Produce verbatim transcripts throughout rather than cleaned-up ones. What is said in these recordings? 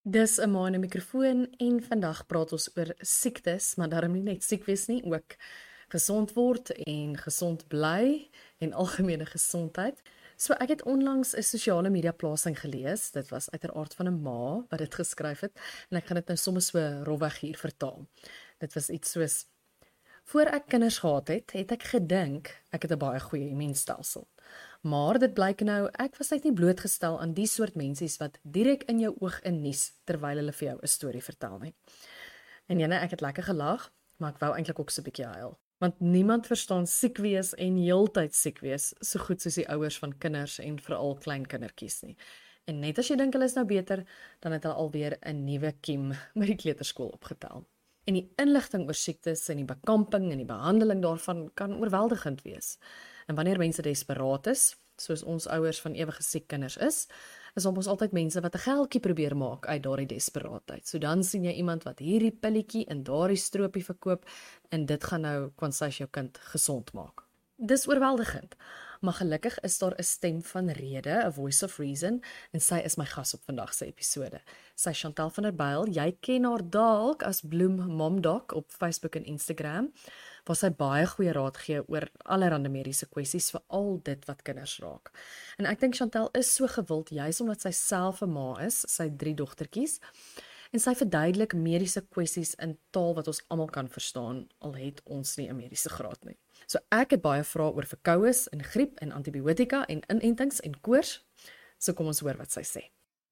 Dis 'n ma in 'n mikrofoon en vandag praat ons oor siektes, maar daarom nie net siek wees nie, ook gesond word en gesond bly en algemene gesondheid. So ek het onlangs 'n sosiale media plasing gelees. Dit was uiteraard van 'n ma wat dit geskryf het en ek gaan dit nou sommer so rofweg hier vertaal. Dit was iets soos: voor ek kinders gehad het, het ek gedink ek het 'n baie goeie immuunstelsel. Maar dit blyk nou, ek was net nie blootgestel aan die soort mensies wat direk in jou oog innies terwyl hulle vir jou 'n storie vertel nie. En jene, ek het lekker gelag, maar ek wou eintlik ook so 'n bietjie huil. Want niemand verstaan siek wees en heeltyd siek wees so goed soos die ouers van kinders en veral klein kindertjies nie. En net as jy dink hulle is nou beter, dan het hulle alweer 'n nuwe kiem by die kleuterskool opgetel. En die inligting oor siektes en die bekamping en die behandeling daarvan kan oorweldigend wees. En wanneer mense desperaat is, soos ons ouers van ewige siek kinders is, is ons altyd mense wat 'n geldjie probeer maak uit daardie desperaatheid. So dan sien jy iemand wat hierdie pilletjie en daardie stroopie verkoop en dit gaan nou kwansys jou kind gesond maak. Dis oorweldigend, maar gelukkig is daar 'n stem van rede, 'n voice of reason, en sy is my gas op vandag se episode. Sy is Chantal van der Byl. Jy ken haar dalk as Bloem Momdoc op Facebook en Instagram, waar sy baie goeie raad gee oor allerlei mediese kwessies, veral dit wat kinders raak. En ek dink Chantal is so gewild, juis omdat sy self 'n ma is, sy het drie dogtertjies, en sy verduidelik mediese kwessies in taal wat ons almal kan verstaan, al het ons nie 'n mediese graad nie. So ek het baie vrae oor verkoues en griep en antibiotika en inentings en koors. So kom ons hoor wat sy sê.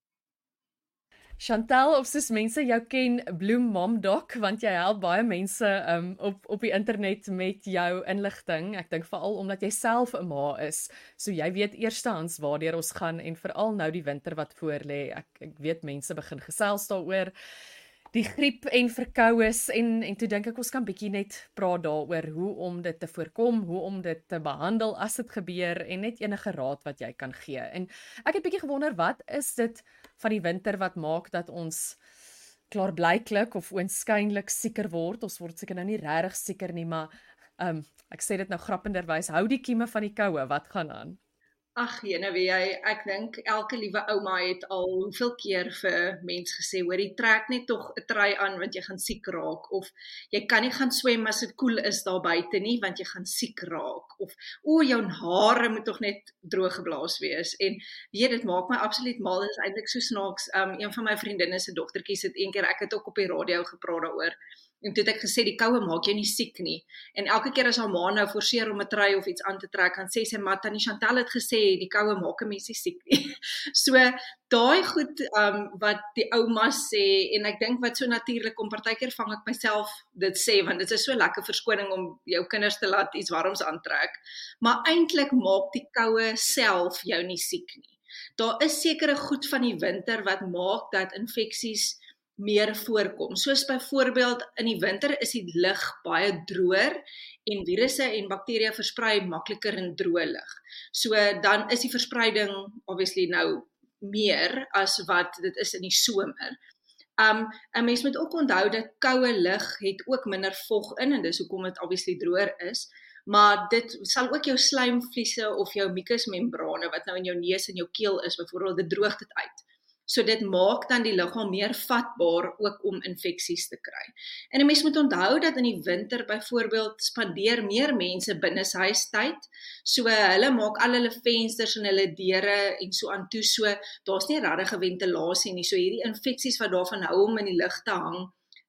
Chantal, of soos mense jou ken, Bloem Momdoc, want jy help baie mense um, op, op die internet met jou inligting. Ek dink veral omdat jy self 'n ma is, so jy weet eerstehands waardeur ons gaan en veral nou die winter wat voor lê. Ek, ek weet mense begin gesels daaroor die griep en verkoues en en toe dink ek ons kan bietjie net praat daaroor hoe om dit te voorkom, hoe om dit te behandel as dit gebeur en net enige raad wat jy kan gee. En ek het bietjie gewonder, wat is dit van die winter wat maak dat ons klaarblyklik of oënskynlik sieker word? Ons word seker nou nie regtig sieker nie, maar um, ek sê dit nou grappenderwys, hou die kieme van die koue, wat gaan aan? Ag, jene, weet jy, ek dink elke liewe ouma het al hoeveel keer vir mens gesê, hoor, jy trek net tog 'n trui aan want jy gaan siek raak, of jy kan nie gaan swem as dit koel is daar buite nie want jy gaan siek raak, of o, jou hare moet tog net droog geblaas wees. En weet, dit maak my absoluut mal, dit is eintlik so snaaks. Um, een van my vriendinne se dogtertjies het een keer, ek het ook op die radio gepraat daaroor, en toe het ek gesê, die koue maak jou nie siek nie. En elke keer as haar ma nou forceer om 'n trui of iets aan te trek, dan sê sy, maar Tannie Chantal het gesê, die koue maak 'n mens nie siek nie. So, daai goed um, wat die oumas sê, en ek dink wat so natuurlik kom, partykeer vang ek myself dit sê, want dit is so lekker verskoning om jou kinders te laat iets warms aantrek. Maar eintlik maak die koue self jou nie siek nie. Daar is sekere goed van die winter wat maak dat infeksies meer voorkom. Soos byvoorbeeld in die winter is die lug baie droër en virusse en bakterieë versprei makliker in droë lug. So dan is die verspreiding obviously nou meer as wat dit is in die somer. Um, 'n mens moet ook onthou dat koue lug het ook minder vog in, en dis hoekom dit obviously droër is, maar dit sal ook jou slijmvliese of jou mucusmembrane wat nou in jou neus en jou keel is, byvoorbeeld, dit droog dit uit. So dit maak dan die liggaam meer vatbaar ook om infeksies te kry. En 'n mens moet onthou dat in die winter byvoorbeeld spandeer meer mense binneshuistyd. So hulle maak al hulle vensters en hulle deure en so aan toe, so daar's nie regtig 'n ventilasie nie. So hierdie infeksies wat daarvan hou om in die lug te hang,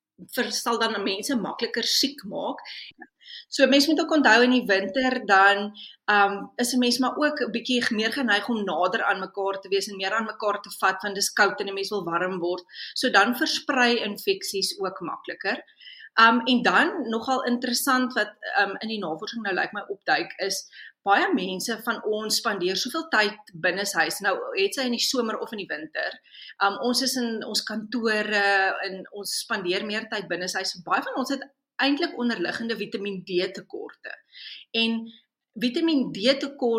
sal dan mense makliker siek maak. So mense moet ook onthou in die winter dan um, is 'n mens maar ook 'n bietjie meer geneig om nader aan mekaar te wees en meer aan mekaar te vat, want dis koud en 'n mens wil warm word. So dan versprei infeksies ook makliker. Um, en dan nogal interessant wat um, in die navorsing nou lyk my opduik is, baie mense van ons spandeer soveel tyd binneshuis. Nou het sy in die somer of in die winter. Um, ons is in ons kantore en ons spandeer meer tyd binneshuis. Baie van ons het eintlik onderliggende Vitamiin D tekorte. En Vitamiin D tekort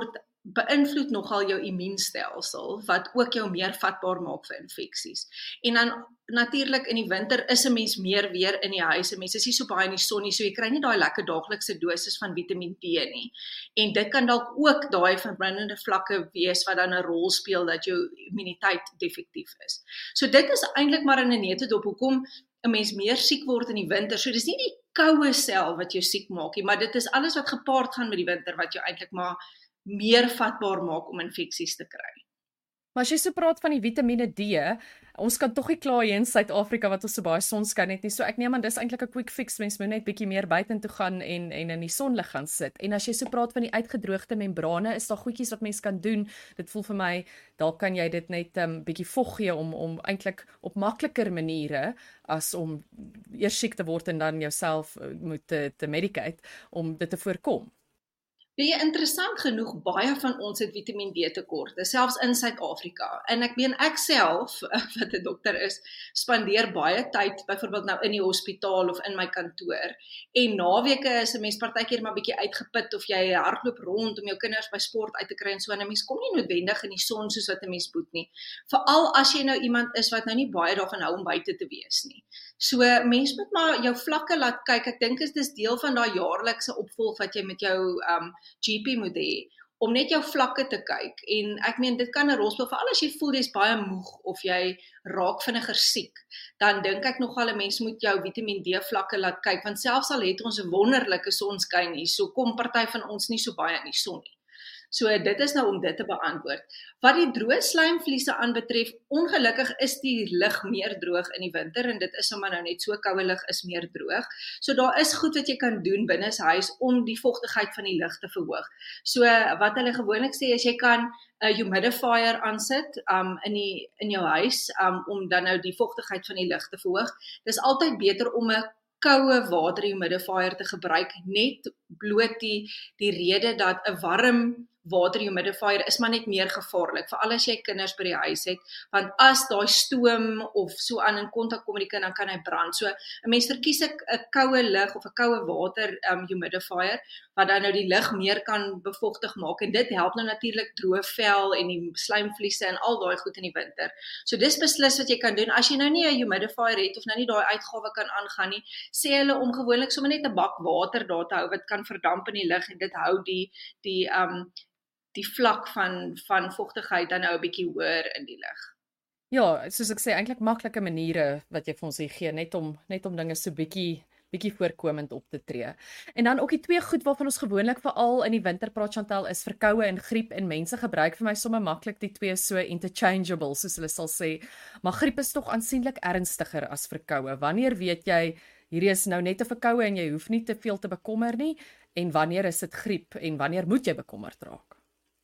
beïnvloed nogal jou immuunstelsel, wat ook jou meer vatbaar maak vir infeksies. En dan natuurlik in die winter is 'n mens meer weer in die huis, 'n mens is nie so baie in die son nie, so jy kry nie daai lekker daaglikse dosis van Vitamiin D nie. En dit kan dalk ook daai verblindende vlakke wees wat dan 'n rol speel dat jou immuniteit defektief is. So dit is eintlik maar in 'n neutedop hoekom 'n mens meer siek word in die winter. So dis nie die koue self wat jou siek maak nie, maar dit is alles wat gepaard gaan met die winter wat jou eintlik maar meer vatbaar maak om infeksies te kry. Maar as jy so praat van die Vitamiene D, ons kan tog nie kla hier in Suid-Afrika wat ons so baie sonskyn het nie. So ek neem aan dis eintlik 'n quick fix. Mens moet net bietjie meer buitentoe gaan en en in die sonlig gaan sit. En as jy so praat van die uitgedroogde membrane, is daar goedjies wat mens kan doen. Dit voel vir my, dalk kan jy dit net 'n um, bietjie vog gee om om eintlik op makliker maniere as om eers siek te word en dan jouself uh, moet te, te medicate om dit te voorkom. Weet jy, interessant genoeg, baie van ons het Vitamiin D tekorte, selfs in Suid-Afrika. En ek meen ek self, wat 'n dokter is, spandeer baie tyd, byvoorbeeld nou in die hospitaal of in my kantoor. En naweke is 'n mens partykeer maar bietjie uitgeput of jy hardloop rond om jou kinders by sport uit te kry en so, en 'n mens kom nie noodwendig in die son soos wat 'n mens moet nie. Veral as jy nou iemand is wat nou nie baie daarvan hou om buite te wees nie. So mens moet maar jou vlakke laat kyk. Ek dink is dis deel van daai jaarlikse opvolg wat jy met jou um G P moet hê, om net jou vlakke te kyk. En ek meen, dit kan 'n rol speel, veral as jy voel jy's baie moeg of jy raak vinniger siek, dan dink ek nogal 'n mens moet jou Vitamiin D vlakke laat kyk, want selfs al het ons 'n wonderlike sonskyn hier, so kom party van ons nie so baie in die son nie. So dit is nou om dit te beantwoord. Wat die droë slijmvliese aanbetref, ongelukkig is die lug meer droog in die winter, en dit is sommer nou net so, koue lug is meer droog. So daar is goed wat jy kan doen binne huis om die vochtigheid van die lug te verhoog. So wat hulle gewoonlik sê is jy kan 'n humidifier aansit um, in die in jou huis um, om dan nou die vochtigheid van die lug te verhoog. Dis altyd beter om 'n koue water humidifier te gebruik, net bloot die die rede dat 'n warm water humidifier is maar net meer gevaarlik, veral as jy kinders by die huis het, want as daai stoom of so aan in kontak kom met die kind, dan kan hy brand. So 'n mens verkies 'n koue lug of 'n koue water um, humidifier, wat dan nou die lug meer kan bevochtig maak, en dit help nou natuurlik droë vel en die slijmvliese en al daai goed in die winter. So dis beslis wat jy kan doen. As jy nou nie 'n humidifier het of nou nie daai uitgawe kan aangaan nie, sê hulle om gewoonlik sommer net 'n bak water daar te hou wat kan verdamp in die lug, en dit hou die die um die vlak van van vochtigheid dan nou 'n bietjie hoër in die lug. Ja, soos ek sê, eintlik maklike maniere wat jy vir ons hier gee, net om net om dinge so bietjie bietjie voorkomend op te tree. En dan ook die twee goed waarvan ons gewoonlik veral in die winter praat, Chantal, is verkoue en griep, en mense gebruik vir my sommer maklik die twee so interchangeable, soos hulle sal sê. Maar griep is tog aansienlik ernstiger as verkoue. Wanneer weet jy hierdie is nou net 'n verkoue en jy hoef nie te veel te bekommer nie, en wanneer is dit griep en wanneer moet jy bekommerd raak?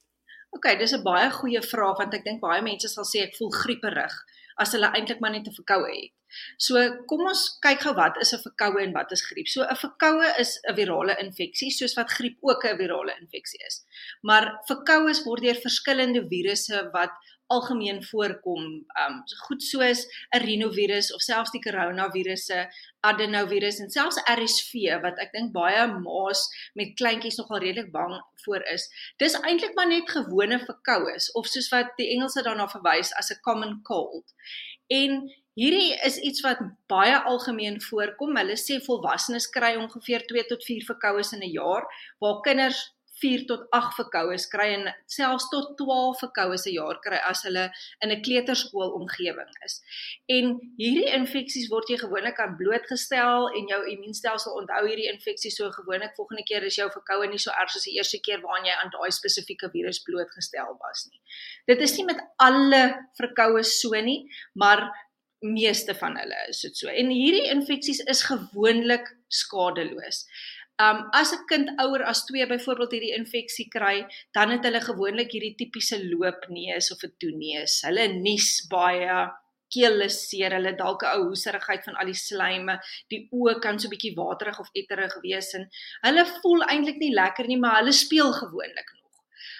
Ok, dis 'n baie goeie vraag, want ek dink baie mense sal sê ek voel grieperig, as hulle eintlik maar net 'n verkoue het. So kom ons kyk gou wat is 'n verkoue en wat is griep. So 'n verkoue is 'n virale infeksie, soos wat griep ook 'n virale infeksie is. Maar verkoues word deur verskillende virusse wat algemeen voorkom, um, goed soos 'n rinovirus of selfs die coronavirusse, adenovirus en selfs R S V, wat ek dink baie ma's met kleintjies nogal redelik bang voor is. Dis eintlik maar net gewone verkoues, of soos wat die Engelse daarna verwys as 'n common cold. En hierdie is iets wat baie algemeen voorkom. Hulle sê volwassenes kry ongeveer twee tot vier verkoues in 'n jaar, waar kinders vier tot agt verkoues kry, en selfs tot twaalf verkoues 'n jaar kry as hulle in 'n kleuterskool omgewing is. En hierdie infeksies word jy gewoonlik aan blootgestel, en jou immuunstelsel onthou hierdie infeksie, so gewoonlik volgende keer is jou verkoue nie so erg soos die eerste keer waaraan jy aan daai spesifieke virus blootgestel was nie. Dit is nie met alle verkoues so nie, maar meeste van hulle is dit so. En hierdie infeksies is gewoonlik skadeloos. Um, as 'n kind ouer as twee byvoorbeeld hierdie infeksie kry, dan het hulle gewoonlik hierdie tipiese loopneus of 'n toeneus. Hulle nies baie, keel is seer, hulle dalk 'n ou hoeserigheid van al die slyme, die oë kan so bietjie waterig of etterig wees, en hulle voel eintlik nie lekker nie, maar hulle speel gewoonlik nog.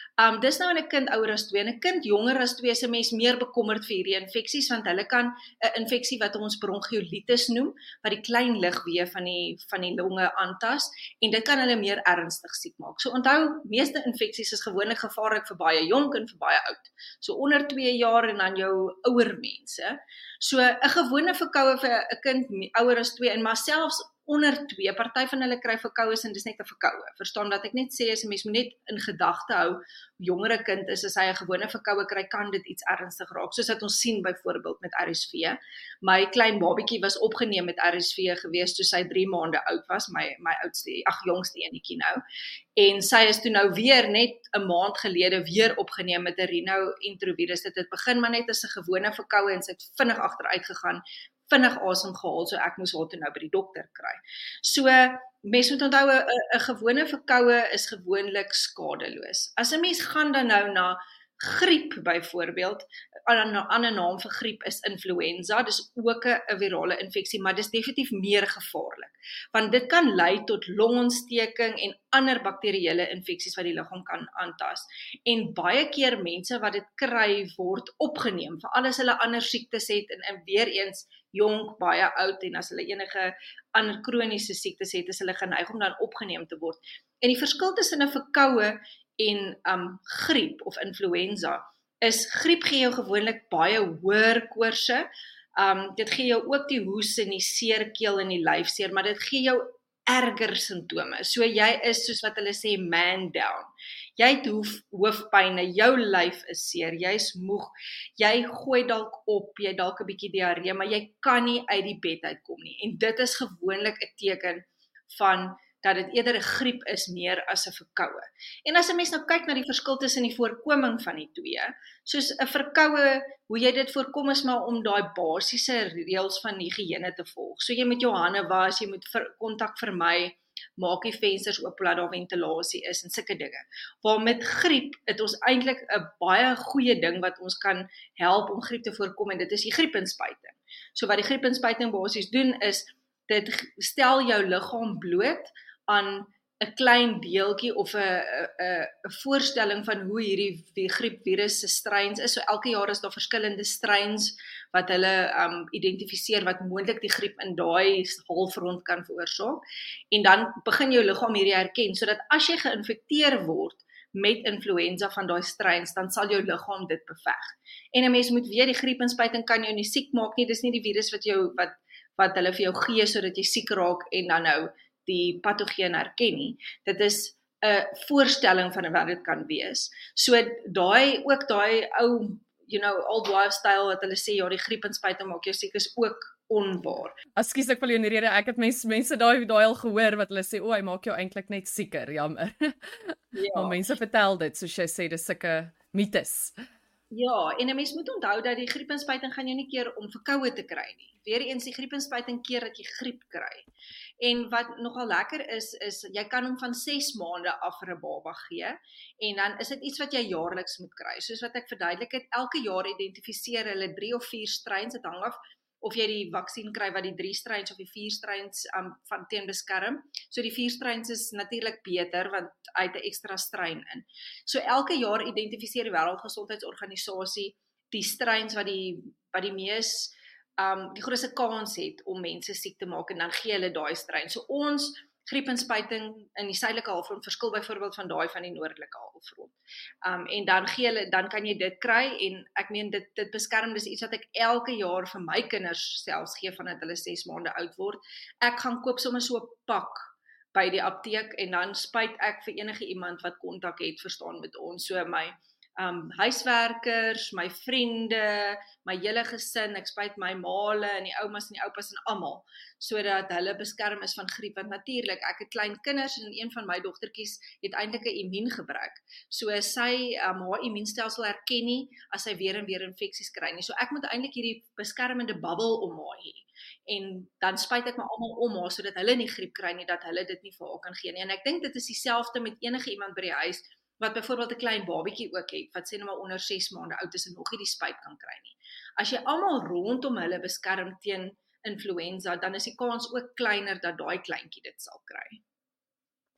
Um, dis nou in 'n kind ouer as twee. In 'n kind jonger as twee is 'n mens meer bekommerd vir hierdie infeksies, want hulle kan 'n infeksie wat ons bronchiolitis noem, wat die klein ligweë van die van die longe aantas, en dit kan hulle meer ernstig siek maak. So onthou, meeste infeksies is gewoonlik gevaarlik vir baie jonk en vir baie oud. So onder twee jaar en dan jou ouer mense. So 'n gewone verkoue vir 'n kind ouer as twee, en maar selfs onder twee, party van hulle kry verkoues en dis net 'n verkoue. Verstaan wat ek net sê, as 'n mens moet net in gedagte hou, jongere kind is, as hy 'n gewone verkoue kry, kan dit iets ernstig raak, soos wat ons sien byvoorbeeld met R S V. My klein babietjie was opgeneem met R S V gewees toe sy drie maande oud was, my my oudste, ag jongste enetjie nou. En sy is toe nou weer net 'n maand gelede weer opgeneem met 'n rhinoenterovirus. Dit het begin maar net as 'n gewone verkoue en sy het vinnig agteruit gegaan, vinnig asem gehaal, so ek moes haar toe nou by die dokter kry. So, mens moet onthou, 'n 'n gewone verkoue is gewoonlik skadeloos. As 'n mens gaan dan nou na griep byvoorbeeld, 'n ander naam vir griep is influenza, dis ook 'n virale infeksie, maar dis definitief meer gevaarlik, want dit kan lei tot longontsteking en ander bakterieële infeksies wat die liggaam kan aantas. En baie keer mense wat dit kry, word opgeneem, veral as hulle ander siektes het, en, en weer eens jonk, baie oud, en as hulle enige ander kroniese siektes het, is hulle geneig om dan opgeneem te word. En die verskil tussen 'n verkoue en um, griep of influenza is, griep gee jou gewoonlik baie hoër koorse, um, dit gee jou ook die hoes en die seerkeel en die lyfseer, maar dit gee jou erger simptome, so jy is, soos wat hulle sê, man down. Jy het hoef, hoofpyne, jou lyf is seer, jy is moeg, jy gooi dalk op, jy dalk 'n bietjie diarree, maar jy kan nie uit die bed uitkom nie, en dit is gewoonlik 'n teken van dat dit eerder 'n griep is meer as 'n verkoue. En as 'n mens nou kyk na die verskil tussen die voorkoming van die twee, soos 'n verkoue, hoe jy dit voorkom is maar om daai basiese reëls van higiëne te volg. So jy moet jou hande was, jy moet vir, kontak vermy, maak die vensters oop laat daar ventilasie is en sulke dinge. Waar met griep het ons eintlik 'n baie goeie ding wat ons kan help om griep te voorkom, en dit is die griepinspuiting. So wat die griepinspuiting basies doen is, dit stel jou liggaam bloot aan 'n klein deeltjie of 'n 'n 'n voorstelling van hoe hierdie griepvirus se strains is. So elke jaar is daar verskillende strains wat hulle um, identifiseer wat moontlik die griep in daai halfrond kan veroorsaak. En dan begin jou liggaam hierdie herken, sodat as jy geïnfekteer word met influenza van daai strains, dan sal jou liggaam dit beveg. En 'n mens moet weet, die griepinspuiting kan jou nie siek maak nie, dis nie die virus wat jou wat wat hulle vir jou gee sodat jy siek raak en dan nou die patogeen herken nie. Dit is 'n voorstelling van wat dit kan wees. So daai ook daai ou, you know, old wives style wat hulle sê ja, die griepinspuiting maak jou siek, is ook onwaar. Ekskuus ek wil jou in die rede, ek het mense mense daai daai al gehoor wat hulle sê, o, hy maak jou eintlik net sieker, jammer. Ja. Maar mense vertel dit, soos jy sê, dis sulke mites. Ja, en 'n mens moet onthou dat die griepinspuiting gaan jou nie keer om verkoue te kry nie. Weereens die griepinspuiting keer dat jy griep kry. En wat nogal lekker is, is jy kan hom van ses maande af vir 'n baba gee, en dan is dit iets wat jy jaarliks moet kry. Soos wat ek verduidelik het, elke jaar identifiseer hulle drie of vier strains, dit hang af of jy die vaksin kry wat die drie strains of die vier strains um, van teen beskerm. So die vier strains is natuurlik beter, want uit 'n ekstra strain in. So elke jaar identifiseer die Wêreldgesondheidsorganisasie die strains wat die, wat die mees Um, die grootste kans het om mense siek te maak, en dan gee hulle daai strain. So ons griepinspuiting in die suidelike halfrond verskil byvoorbeeld van daai van die noordelike halfrond. Um, en dan gee hulle, dan kan jy dit kry, en ek meen dit dit beskerm, dis iets wat ek elke jaar vir my kinders selfs gee vandat hulle ses maande oud word. Ek gaan koop sommer so 'n pak by die apteek, en dan spuit ek vir enige iemand wat kontak het, verstaan, met ons, so my Um, huiswerkers, my vriende, my hele gesin, ek spuit my maale en die oumas en die oupas en almal, sodat hulle beskerm is van griep, want natuurlik, ek het klein kinders, en een van my dogtertjies het eintlik 'n immuungebrek, so sy, um, haar immuunstelsel herken nie, as sy weer en weer infeksies kry nie, so ek moet eintlik hierdie beskermende bubbel om haar hê, en dan spuit ek my almal om haar, sodat hulle nie griep kry nie, dat hulle dit nie vir haar kan gee nie, en ek dink dit is dieselfde met enige iemand by die huis, wat byvoorbeeld 'n klein babietjie ook het, wat sê nou maar onder ses maande oud is en nog nie die spuit kan kry nie. As jy almal rondom hulle beskerm teen influenza, dan is die kans ook kleiner dat daai kleintjie dit sal kry.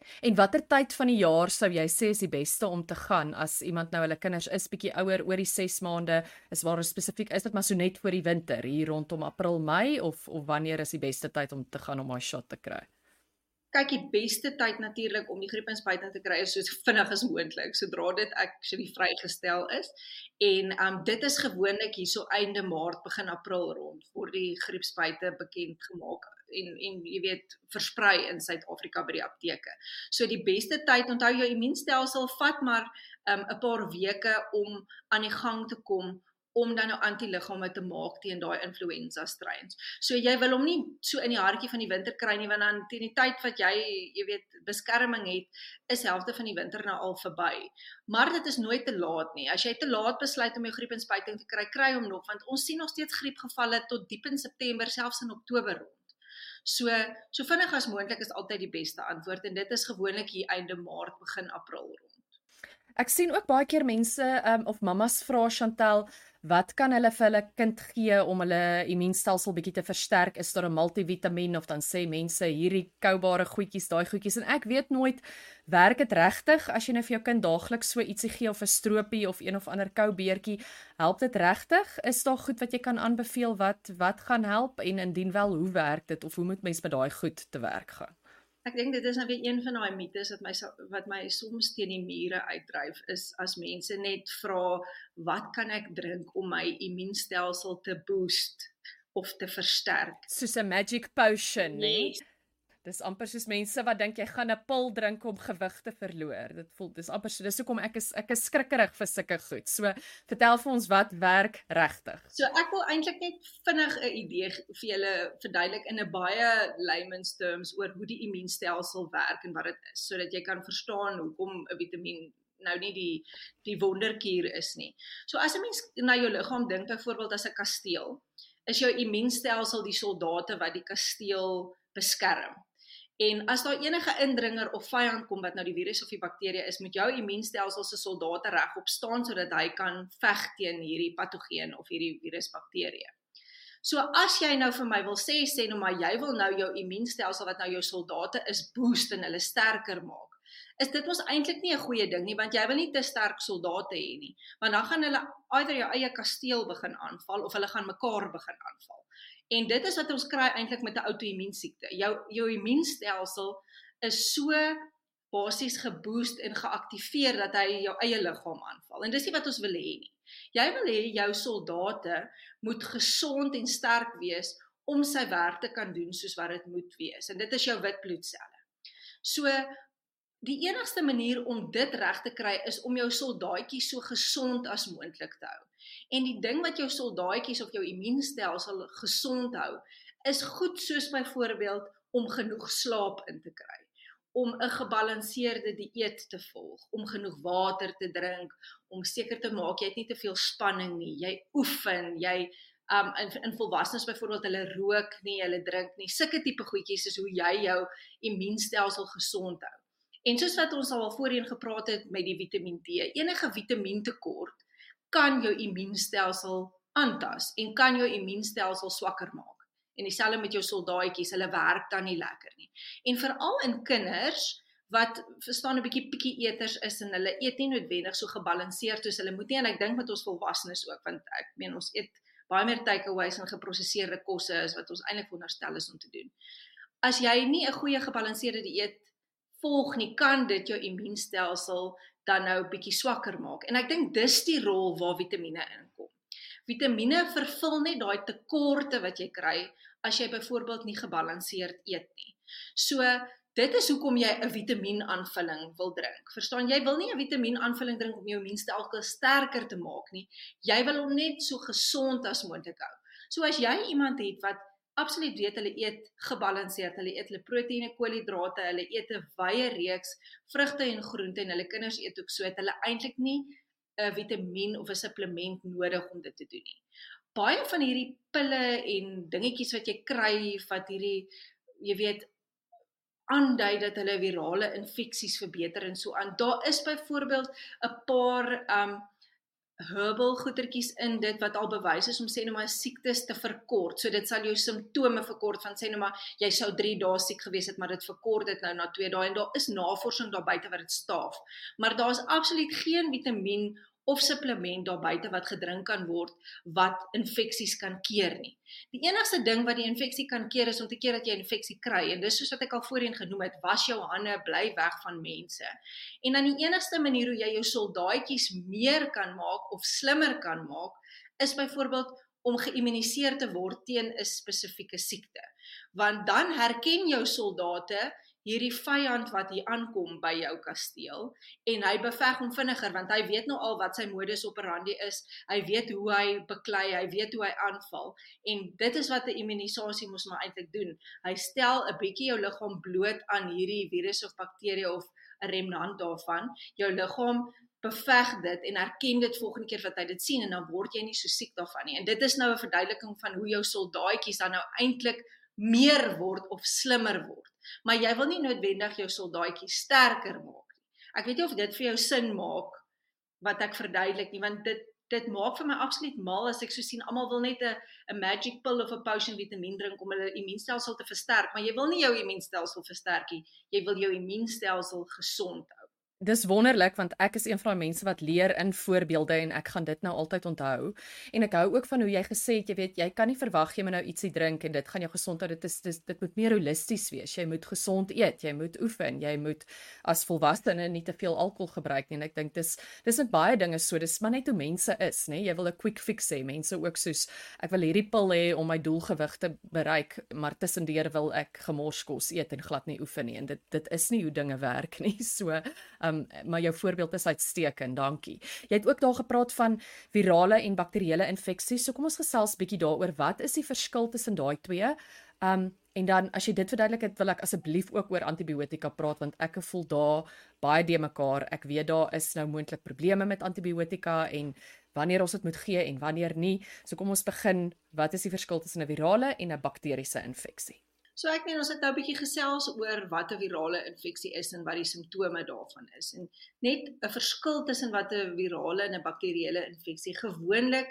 En watter tyd van die jaar sou jy sê is die beste om te gaan as iemand nou hulle kinders is bietjie ouer oor die ses maande, is waar spesifiek is dit maar so net voor die winter hier rondom April, Mei of of wanneer is die beste tyd om te gaan om daai shot te kry? Kyk, die beste tyd natuurlik om die griepinspuiting te kry is so vinnig as moontlik, sodra dit actually vrygestel is. En um, dit is gewoonlik hierso einde Maart, begin April rond, word die griepspuite bekend gemaak en en jy weet versprei in Suid-Afrika by die apteke. So die beste tyd, onthou jou immuunstelsel vat maar 'n um, paar weke om aan die gang te kom om dan nou antiliggame te maak teen daai influenza strains. So jy wil hom nie so in die hartjie van die winter kry nie, want dan teen die tyd wat jy, jy weet, beskerming het, is helfte van die winter nou al verby. Maar dit is nooit te laat nie. As jy te laat besluit om jou griepinspuiting te kry, kry hom nog, want ons sien nog steeds griepgevalle tot diep in September, selfs in Oktober rond. So, so vinnig as moontlik is altyd die beste antwoord, en dit is gewoonlik hier einde Maart, begin April rond. Ek sien ook baie keer mense um, of mammas vra, Chantel, wat kan hulle vir hulle kind gee om hulle immuunstelsel bietjie te versterk? Is daar 'n multivitamiin of dan sê mense hierdie koubare goedjies, daai goedjies, en ek weet nooit, werk dit regtig as jy nou vir jou kind daagliks so ietsie gee of 'n stroopie of een of ander koubeertjie, help dit regtig? Is daar goed wat jy kan aanbeveel wat wat gaan help, en indien wel, hoe werk dit of hoe moet mens met daai goed te werk gaan? Ek dink dit is nou weer een van daai mites wat my wat my soms teen die mure uitdryf, is as mense net vra, wat kan ek drink om my immuunstelsel te boost of te versterk? Soos 'n magic potion, nee? Yes. Dis amper soos mense wat dink jy gaan 'n pil drink om gewig te verloor. Dit voel dis amper so, dis hoekom ek is ek is skrikkerig vir sulke goed. So vertel vir ons wat werk regtig. So ek wil eintlik net vinnig 'n idee vir julle verduidelik in 'n baie layman's terms oor hoe die immuunstelsel werk en wat dit is, sodat jy kan verstaan hoekom 'n vitamien nou nie die die wonderkuur is nie. So as 'n mens na jou liggaam dink, byvoorbeeld as 'n kasteel, is jou immuunstelsel die soldate wat die kasteel beskerm. En as daar enige indringer of vyand kom wat nou die virus of die bakterie is, moet jou immuunstelsel se soldate regop staan sodat hy kan veg teen hierdie patogeen of hierdie virusbakterie. So as jy nou vir my wil sê, sê nou maar jy wil nou jou immuunstelsel wat nou jou soldate is boost en hulle sterker maak, is dit mos eintlik nie 'n goeie ding nie, want jy wil nie te sterk soldate hê nie, want dan gaan hulle either jou eie kasteel begin aanval of hulle gaan mekaar begin aanval. En dit is wat ons kry eintlik met 'n outoimmuunsiekte. Jou jou immuunstelsel is so basies geboost en geaktiveer dat hy jou eie liggaam aanval. En dis nie wat ons wil hê nie. Jy wil hê jou soldate moet gesond en sterk wees om sy werk te kan doen soos wat dit moet wees. En dit is jou wit bloedselle. So die enigste manier om dit reg te kry is om jou soldaatjies so gesond as moontlik te hou. En die ding wat jou soldaatjies of jou immuunstelsel gesond hou, is goed soos byvoorbeeld om genoeg slaap in te kry, om 'n gebalanseerde dieet te volg, om genoeg water te drink, om seker te maak jy het nie te veel spanning nie, jy oefen, jy um, in, in volwassenes byvoorbeeld hulle rook nie, hulle drink nie, sulke tipe goedjies is hoe jy jou immuunstelsel gesond hou. En soos wat ons al voorheen gepraat het met die Vitamiin D, enige vitamientekort kan jou immuunstelsel aantas en kan jou immuunstelsel swakker maak. En dieselfde met jou soldaatjies, hulle werk dan nie lekker nie. En veral in kinders wat verstaan 'n bietjie pikkie eters is en hulle eet nie noodwendig so gebalanseerd soos hulle moet nie, en ek dink met ons volwassenes ook, want ek meen ons eet baie meer takeaways en geprosesseerde kosse as wat ons eintlik veronderstel is om te doen. As jy nie 'n goeie gebalanseerde dieet volg nie, kan dit jou immuunstelsel dan nou bietjie swakker maak. En ek dink dis die rol waar vitamiene inkom. Vitamiene vervul net daai tekorte wat jy kry as jy byvoorbeeld nie gebalanseerd eet nie. So dit is hoekom jy 'n vitamienaanvulling wil drink. Verstaan, jy wil nie 'n vitamienaanvulling drink om jou immuunstelsel sterker te maak nie. Jy wil hom net so gesond as moontlik hou. So as jy iemand het wat absoluut weet hulle eet gebalanseerd, hulle eet hulle proteïene, koolhidrate, hulle eet 'n wye reeks vrugte en groente en hulle kinders eet ook so, het hulle eintlik nie 'n vitamien of 'n supplement nodig om dit te doen nie. Baie van hierdie pille en dingetjies wat jy kry wat hierdie, jy weet, aandui dat hulle virale infeksies verbeter en so aan. Daar is byvoorbeeld 'n paar um herbal goedertjies in dit wat al bewys is om sê nou maar siektes te verkort. So dit sal jou simptome verkort van sê nou maar jy sou drie dae siek gewees het, maar dit verkort dit nou na twee dae en daar is navorsing daar buite wat dit staaf. Maar daar is absoluut geen vitamien of supplement daar buite wat gedrink kan word wat infeksies kan keer nie. Die enigste ding wat die infeksie kan keer is om te keer dat jy 'n infeksie kry en dis soos wat ek al voorheen genoem het, was jou hande, bly weg van mense. En dan die enigste manier hoe jy jou soldaatjies meer kan maak of slimmer kan maak is byvoorbeeld om geïmmuniseer te word teen 'n spesifieke siekte. Want dan herken jou soldate hierdie vyand wat hier aankom by jou kasteel en hy beveg hom vinniger want hy weet nou al wat sy modus operandi is, hy weet hoe hy beklei, hy weet hoe hy aanval en dit is wat 'n immunisasie moes maar eintlik doen. Hy stel 'n bietjie jou liggaam bloot aan hierdie virus of bakterie of 'n remnant daarvan. Jou liggaam beveg dit en herken dit volgende keer wat hy dit sien en dan word jy nie so siek daarvan nie. En dit is nou 'n verduideliking van hoe jou soldaatjies dan nou eintlik meer word of slimmer word. Maar jy wil nie noodwendig jou soldaatjies sterker maak nie. Ek weet nie of dit vir jou sin maak wat ek verduidelik nie, want dit dit maak vir my absoluut mal as ek so sien almal wil net 'n 'n magic pill of 'n potion vitamien drink om hulle immuunstelsel te versterk, maar jy wil nie jou immuunstelsel versterk nie. Jy wil jou immuunstelsel gesond hou. Dis wonderlik want ek is een van die mense wat leer in voorbeelde en ek gaan dit nou altyd onthou. En ek hou ook van hoe jy gesê het, jy weet, jy kan nie verwag jy moet nou ietsie drink en dit gaan jou gesond hou. Dit is dis, dit moet meer holisties wees. Jy moet gesond eet, jy moet oefen, jy moet as volwassene nie te veel alkohol gebruik nie. En ek dink dis dis met baie dinge so. Dis maar net hoe mense is, nê? Jy wil 'n quick fix hê. Mense ook soos ek wil hierdie pil hê om my doelgewig te bereik, maar tussendeur wil ek gemorskos eet en glad nie oefen nie. En dit dit is nie hoe dinge werk nie. So Um, maar jou voorbeeld is uitstekend, dankie. Jy het ook daar gepraat van virale en bakteriële infeksies, so kom ons gesels bietjie daaroor, wat is die verskil tussen daai twee? Um, en dan, as jy dit verduidelik het, wil ek asseblief ook oor antibiotika praat, want ek voel daar baie de mekaar, ek weet daar is nou moontlik probleme met antibiotika, en wanneer ons dit moet gee, en wanneer nie, so kom ons begin, wat is die verskil tussen 'n virale en 'n bakteriese infeksie? So ek meen ons het nou 'n bietjie gesels oor wat 'n virale infeksie is en wat die simptome daarvan is. En net 'n verskil tussen wat 'n virale en 'n bakterieële infeksie. Gewoonlik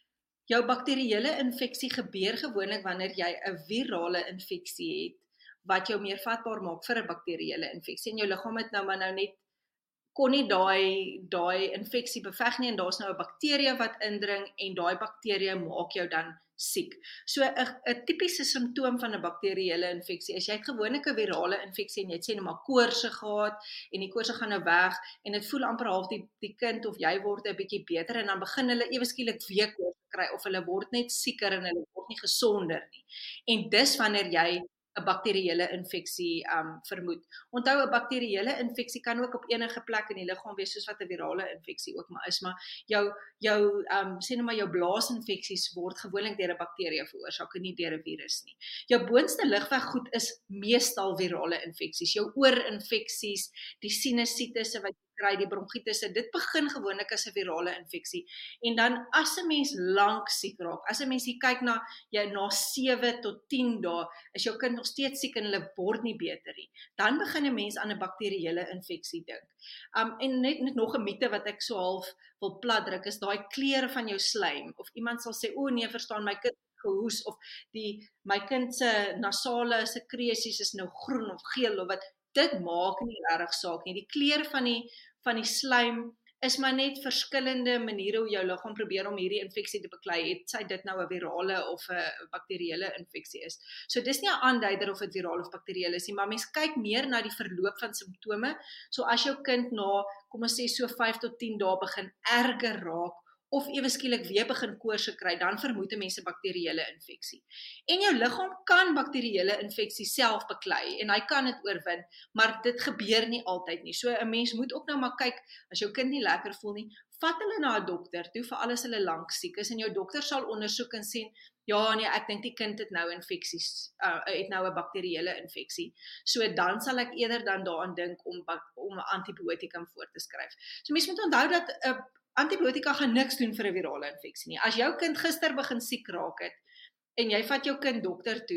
jou bakterieële infeksie gebeur gewoonlik wanneer jy 'n virale infeksie het wat jou meer vatbaar maak vir 'n bakterieële infeksie. En jou liggaam het nou maar nou net kon nie daai daai infeksie beveg nie en daar's nou 'n bakterie wat indring en daai bakterie maak jou dan siek. So 'n 'n tipiese simptoom van 'n bakterieële infeksie is jy het gewoonlik 'n virale infeksie en jy het sê net maar koorse gehad en die koorse gaan nou weg en dit voel amper half die die kind of jy word 'n bietjie beter en dan begin hulle ewe skielik weer koorse kry of hulle word net sieker en hulle word nie gesonder nie. En dis wanneer jy 'n bakterieële infeksie um vermoed. Onthou 'n bakterieële infeksie kan ook op enige plek in die liggaam wees soos wat 'n virale infeksie ook maar is, maar jou jou um sê net maar jou blaasinfeksies word gewoonlik deur 'n bakterie veroorsaak en nie deur 'n virus nie. Jou boonste ligweggoed is meestal virale infeksies, jou oorinfeksies, die sinusitisse wat kry, die bronkietes, dit begin gewoonlik as 'n virale infeksie. En dan as 'n mens lank siek raak, as 'n mens hier kyk na jy na sewe tot tien dae, is jou kind nog steeds siek en hulle word nie beter nie. Dan begin 'n mens aan 'n bakterieële infeksie dink. Um en net net nog 'n mite wat ek so half wil platdruk is daai kleur van jou slaim. Of iemand sal sê, "O nee, verstaan my kind gehoes," of die my kind se nasale sekresies is nou groen of geel of wat. Dit maak nie regtig saak nie. Die kleur van die van die slaim is maar net verskillende maniere hoe jou liggaam probeer om hierdie infeksie te beklei, het sy dit nou 'n virale of 'n bakterieële infeksie is. So dis nie 'n aanduider of dit viraal of bakterieël is nie, maar mens kyk meer na die verloop van simptome. So as jou kind na, kom ons sê so vyf tot tien dae begin erger raak, of ewe skielik weer begin koorse kry, dan vermoed 'n mens 'n bakterieële infeksie. En jou liggaam kan bakterieële infeksie self beklei en hy kan dit oorwin, maar dit gebeur nie altyd nie. So 'n mens moet ook nou maar kyk, as jou kind nie lekker voel nie, vat hulle na 'n dokter toe vir alles hulle lank siek is en jou dokter sal ondersoek en sien, ja nee, ek dink die kind het nou infeksies, uh, het nou 'n bakterieële infeksie. So dan sal ek eerder dan daaraan dink om om 'n antibiotikum voor te skryf. So mens moet onthou dat 'n uh, antibiotika gaan niks doen vir 'n virale infeksie nie. As jou kind gister begin siek raak het en jy vat jou kind dokter toe,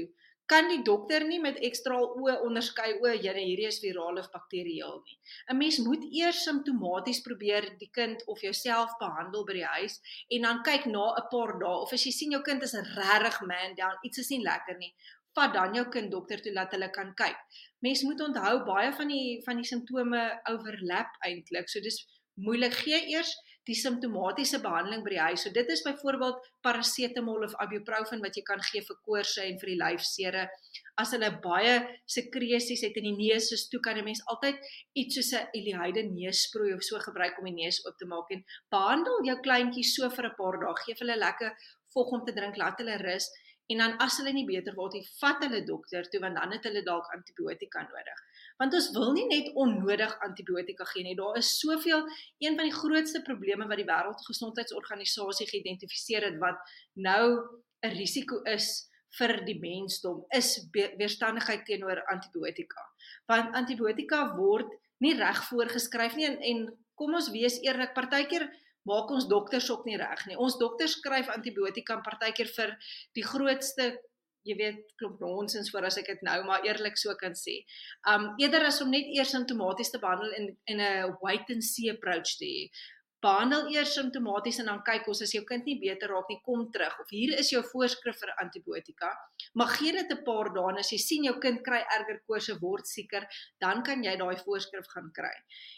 kan die dokter nie met ekstraal oë onderskei, o, jene, hierdie is viraal of bakterieel nie. 'n Mens moet eers simptomaties probeer die kind of jouself behandel by die huis en dan kyk na 'n paar dae of as jy sien jou kind is regtig man down, iets is nie lekker nie, vat dan jou kind dokter toe laat hulle kan kyk. Mens moet onthou baie van die van die simptome overlap eintlik. So dis moeilik. Gee eers die simptomatiese behandeling by die huis. So dit is byvoorbeeld parasetamol of ibuprofen wat jy kan gee vir koorse en vir die lyfsere. As hulle baie sekresies het in die neus, soos toe kan 'n mens altyd iets soos 'n Elihyde neussproei of so gebruik om die neus oop te maak en behandel jou kleintjies so vir 'n paar dae. Geef hulle lekker vog om te drink, laat hulle rus. En dan as hulle nie beter word nie, vat hulle dokter toe, want dan het hulle dalk antibiotika nodig. Want ons wil nie net onnodig antibiotika gee nie. Daar is soveel, een van die grootste probleme wat die Wêreldgesondheidsorganisasie geïdentifiseer het, wat nou 'n risiko is vir die mensdom, is weerstandigheid teenoor antibiotika. Want antibiotika word nie reg voorgeskryf nie, en, en kom ons wees eerlik, partykeer maak ons dokters ook nie reg nie. Ons dokters skryf antibiotika partykeer vir die grootste, jy weet, klomp nonsens voor as ek dit nou maar eerlik so kan sê. Um, eerder as om net eers simptomaties te behandel en in 'n wait and see approach te hê. Behandel eers simptomaties en dan kyk ons, as jou kind nie beter raak nie, kom terug. Of hier is jou voorskrif vir antibiotika, maar gee dit 'n paar dae, en as jy sien jou kind kry erger koorse, word sieker, dan kan jy daai voorskrif gaan kry.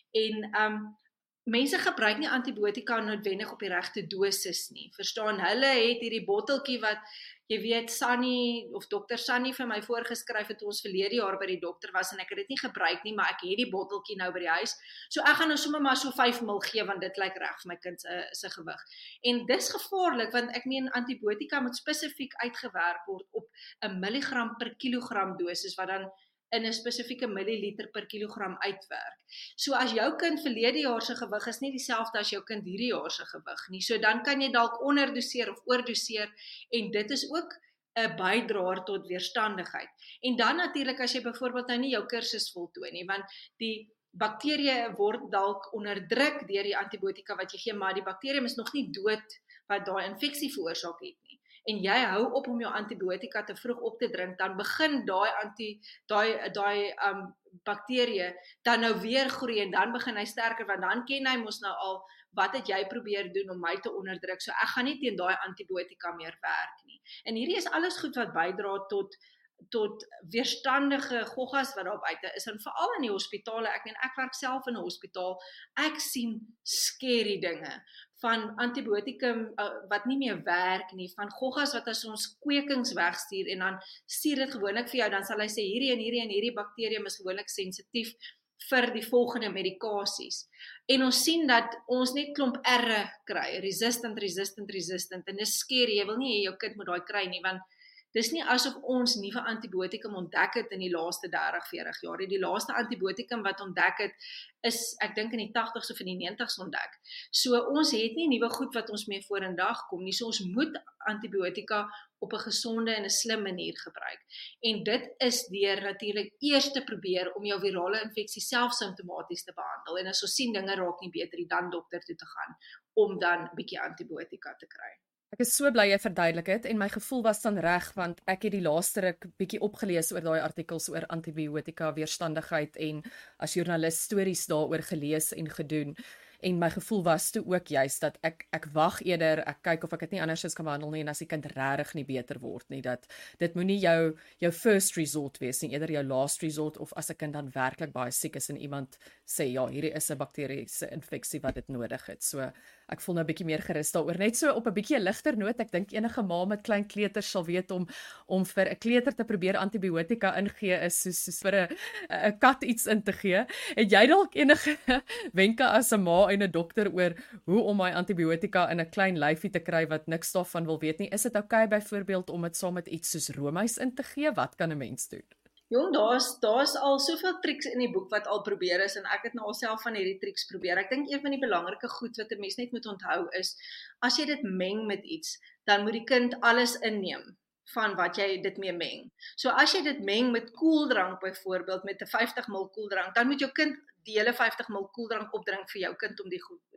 En um, mense gebruik nie antibiotika noodwendig op die regte dosis nie. Verstaan, hulle het hierdie botteltjie wat, jy weet, Sunny of dokter Sunny vir my voorgeskryf het, toe ons verlede jaar by die dokter was, en ek het dit nie gebruik nie, maar ek het die botteltjie nou by die huis. So ek gaan nou sommer maar so vyf mil gee, want dit lyk reg vir my kind se se gewig. En dis gevaarlik, want ek meen antibiotika moet spesifiek uitgewerk word op 'n milligram per kilogram dosis, wat dan in 'n spesifieke milliliter per kilogram uitwerk. So as jou kind verlede jaar se gewig is nie dieselfde as jou kind hierdie jaar se gewig nie, so dan kan jy dalk onderdoseer of oordoseer, en dit is ook 'n bydraer tot weerstandigheid. En dan natuurlik as jy byvoorbeeld nou nie jou kursus voltooi nie, want die bakterieë word dalk onderdruk deur die antibiotika wat jy gee, maar die bakterium is nog nie dood wat daai infeksie veroorsaak het nie. En jy hou op om jou antibiotika te vroeg op te drink, dan begin daai anti daai daai um bakterieë dan nou weer groei, en dan begin hy sterker, want dan ken hy mos nou al wat het jy probeer doen om my te onderdruk, so ek gaan nie teen daai antibiotika meer werk nie. En hierdie is alles goed wat bydra tot tot weerstandige goggas wat daar buite is, en veral in die hospitale. Ek meen, ek werk self in 'n hospitaal, ek sien scary dinge van antibiotikum uh, wat nie meer werk nie, van goggas wat as ons kwekings wegstuur, en dan stuur dit gewoonlik vir jou, dan sal hy sê, hierdie en hierdie en hierdie bakterium is gewoonlik sensitief vir die volgende medikasies. En ons sien dat ons net klomp erre kry, resistant, resistant, resistant, en dis scary, jy wil nie hê jou kind moet daai kry nie, want dis nie asof ons nuwe antibiotikum ontdek het in die laaste dertig, veertig jaar. Die laaste antibiotikum wat ontdek het, is, ek dink in die tagtigs of in die negentigs ontdek. So ons het nie nuwe goed wat ons mee vorendag kom nie, so ons moet antibiotika op 'n gesonde en 'n slim manier gebruik. En dit is deur natuurlik eers te probeer om jou virale infeksie self simptomaties te behandel. En as ons sien dinge raak nie beter nie, dan dokter toe te gaan om dan 'n bietjie antibiotika te kry. Ek is so bly jy verduidelik het, en my gevoel was dan reg, want ek het die laaste ruk bietjie opgelees oor daai artikels oor antibiotika weerstandigheid, en as joernalis stories daaroor gelees en gedoen. En my gevoel was toe ook juist dat ek ek wag eerder, ek kyk of ek dit nie andersins kan behandel nie, en as die kind regtig nie beter word nie, dat dit moenie jou jou first resort wees nie, eerder jou last resort, of as 'n kind dan werklik baie siek is en iemand sê ja, hierdie is 'n bakteriese infeksie wat dit nodig het. So ek voel nou 'n bietjie meer gerus daaroor. Net so op 'n bietjie ligter noot, ek dink enige ma met klein kleuters sal weet om om vir 'n kleuter te probeer antibiotika ingee is soos, soos vir 'n 'n kat iets in te gee. Het jy dalk enige wenke as 'n ma en 'n dokter oor hoe om my antibiotika in 'n klein lyfie te kry wat niks daarvan wil weet nie? Is dit oukei byvoorbeeld om dit saam met iets soos roomys in te gee? Wat kan 'n mens doen? Jong, daar's daar's al soveel triks in die boek wat al probeer is, en ek het nou alself van hierdie triks probeer. Ek dink een van die belangrike goed wat 'n mens net moet onthou is, as jy dit meng met iets, dan moet die kind alles inneem van wat jy dit mee meng. So as jy dit meng met koeldrank byvoorbeeld, met 'n vyftig mililiter koeldrank, dan moet jou kind die hele vyftig mililiter koeldrank opdrink vir jou kind om die goed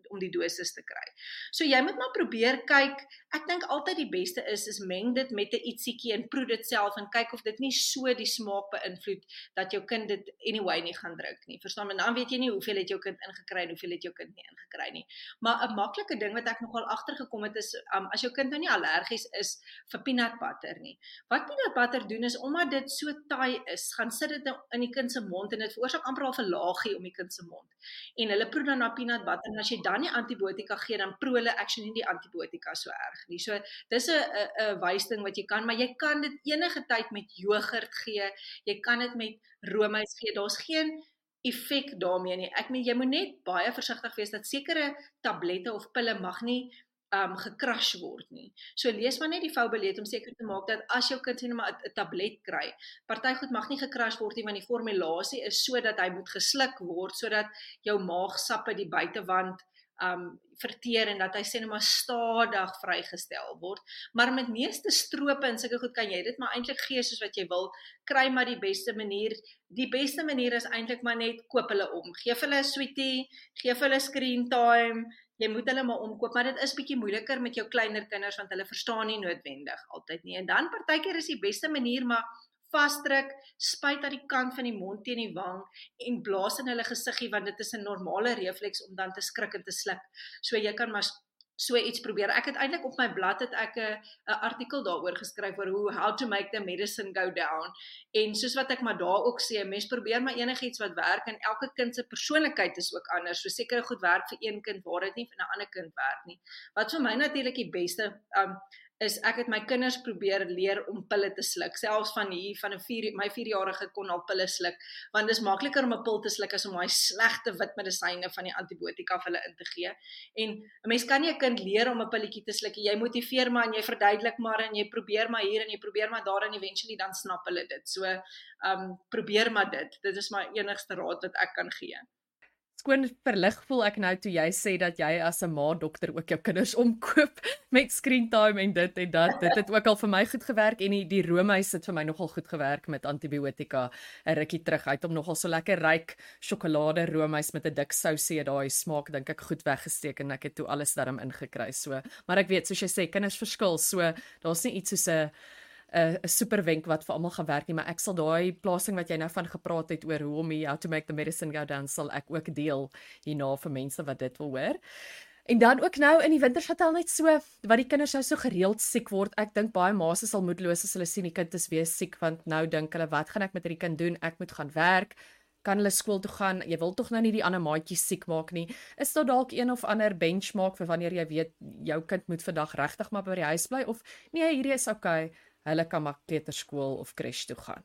om die dosis te kry. So jy moet maar probeer kyk, ek dink altyd die beste is, is meng dit met 'n ietsiekie en proe dit self en kyk of dit nie so die smaak beïnvloed dat jou kind dit anyway nie gaan drink nie. Verstaan, en dan weet jy nie hoeveel het jou kind ingekry en hoeveel het jou kind nie ingekry nie. Maar 'n maklike ding wat ek nogal agtergekom het is, um, as jou kind nou nie allergies is vir peanut butter nie. Wat peanut butter doen is, omdat dit so taai is, gaan sit dit in die kind se mond en dit veroorsaak amper al 'n laagie om die kind se mond. En hulle proe dan na peanut butter en as jy dan die antibiotika gee, dan proe hulle actually nie die antibiotika so erg nie. So dis 'n 'n 'n wys ding wat jy kan, maar jy kan dit enige tyd met jogurt gee. Jy kan dit met roomys gee. Daar's geen effek daarmee nie. Ek meen jy moet net baie versigtig wees dat sekere tablette of pille mag nie um gecrush word nie. So lees maar net die foubeleet om seker te maak dat as jou kind sê maar 'n tablet kry, party goed mag nie gecrush word nie want die formulasie is sodat hy moet gesluk word sodat jou maagsappe die buitewand um verteer en dat hy sê net maar stadig vrygestel word. Maar met meeste strope en sulke goed kan jy dit maar eintlik gee soos wat jy wil. Kry maar die beste manier. Die beste manier is eintlik maar net koop hulle om. Geef hulle 'n sweetie, geef hulle screen time. Jy moet hulle maar omkoop, maar dit is bietjie moeiliker met jou kleiner kinders want hulle verstaan nie noodwendig altyd nie. En dan partykeer is die beste manier maar vasdruk, spuit aan die kant van die mond teen die wang en blaas in hulle gesiggie want dit is 'n normale refleks om dan te skrik en te sluk. So jy kan maar so iets probeer. Ek het eintlik op my blad het ek 'n 'n artikel daaroor geskryf oor hoe how to make the medicine go down. En soos wat ek maar daar ook sê, mens probeer maar enigiets wat werk en elke kind se persoonlikheid is ook anders. So sekere goed werk vir een kind waar dit nie vir 'n ander kind werk nie. Wat vir my natuurlik die beste um is ek het my kinders probeer leer om pille te sluk. Selfs van hier van 'n vier my vierjarige kon al pille sluk, want dis makliker om 'n pil te sluk as om daai slegte wit medisyne van die antibiotika vir hulle in te gee. En 'n mens kan nie 'n kind leer om 'n pilletjie te sluk. Jy motiveer maar en jy verduidelik maar en jy probeer maar hier en jy probeer maar daar en eventually dan snap hulle dit. So, um probeer maar dit. Dit is my enigste raad wat ek kan gee. Skoon verlig voel ek nou toe jy sê dat jy as 'n ma dokter ook jou kinders omkoop met screen time en dit en dat. Dit het ook al vir my goed gewerk en die, die roomys het vir my nogal goed gewerk met antibiotika 'n rukkie terug. Hy het hom nogal so lekker ryk sjokolade roomys met 'n dik sousie, daai smaak dink ek goed weggesteek en ek het toe alles daarin ingekry. So, maar ek weet soos jy sê kinders verskil, so daar's nie iets soos 'n 'n superwenk wat vir almal gaan werk nie, maar ek sal daai plasing wat jy nou van gepraat het oor hoe om how to make the medicine go down sal ek ook deel hierna vir mense wat dit wil hoor. En dan ook nou in die winters wat al net so wat die kinders nou so gereeld siek word. Ek dink baie ma's is al moedeloos as hulle sien die kind is weer siek want nou dink hulle wat gaan ek met hierdie kind doen? Ek moet gaan werk. Kan hulle skool toe gaan? Jy wil tog nou nie die ander maatjies siek maak nie. Is daar dalk een of ander benchmark vir wanneer jy weet jou kind moet vandag regtig maar by die huis bly of nee, hierdie is okay. Hulle kan maar kleuterskool of crash toe gaan.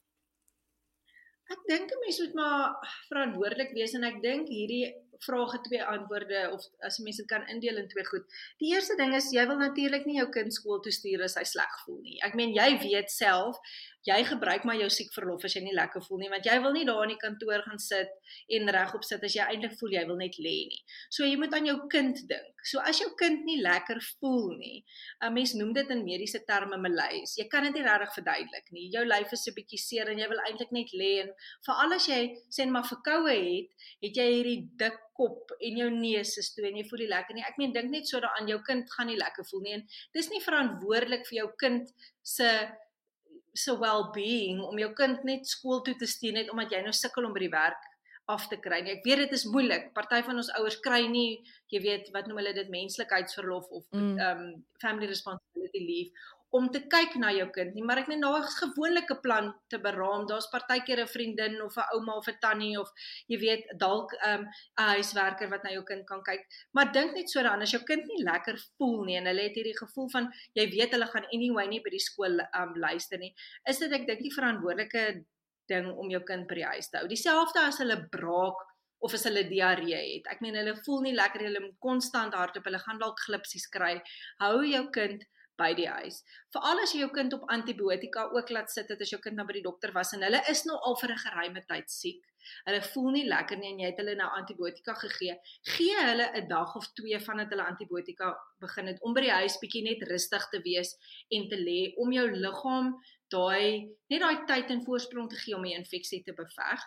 Ek dink 'n mens moet maar verantwoordelik wees en ek dink hierdie vrae twee antwoorde of as mense dit kan indeel in twee goed. Die eerste ding is jy wil natuurlik nie jou kind skool toe stuur as hy sleg voel nie. Ek meen jy weet self, jy gebruik maar jou siekverlof as jy nie lekker voel nie, want jy wil nie daar in die kantoor gaan sit en regop sit as jy eintlik voel jy wil net lê nie. So jy moet aan jou kind dink. So as jou kind nie lekker voel nie, 'n mens noem dit in mediese terme malaise. Jy kan dit nie regtig verduidelik nie. Jou lyf is so 'n bietjie seer en jy wil eintlik net lê en veral as jy sê maar verkoue het, het jy hierdie dik kop en jou neus is toe en jy voel nie lekker nie. Ek meen dink net so daaraan jou kind gaan nie lekker voel nie en dis nie verantwoordelik vir jou kind se se well-being om jou kind net skool toe te stuur net omdat jy nou sukkel om by die werk af te kry nie. Ek weet dit is moeilik. Party van ons ouers kry nie, jy weet, wat noem hulle dit, menslikheidsverlof of mm. um, family responsibility leave om te kyk na jou kind nie, maar ek net daar 'n gewoonlike plan te beraam. Daar's partykeer 'n vriendin of 'n ouma of 'n tannie of jy weet dalk 'n um, 'n huiswerker wat na jou kind kan kyk. Maar dink net so daaraan as jou kind nie lekker voel nie en hulle het hierdie gevoel van jy weet hulle gaan anyway nie by die skool um, luister nie, is dit ek dink die verantwoordelike ding om jou kind by die huis te hou. Dieselfde as hulle braak of as hulle diarree het. Ek meen hulle voel nie lekker, hulle moet konstant hardloop, hulle gaan dalk glipsies kry. Hou jou kind by die huis. Veral as jy jou kind op antibiotika ook laat sit het as jou kind nou by die dokter was en hulle is nou al vir 'n geruime tyd siek. Hulle voel nie lekker nie en jy het hulle nou antibiotika gegee. Gee hulle 'n dag of twee vandat hulle antibiotika begin het om by die huis bietjie net rustig te wees en te lê om jou liggaam daai net daai tyd en voorsprong te gee om die infeksie te beveg.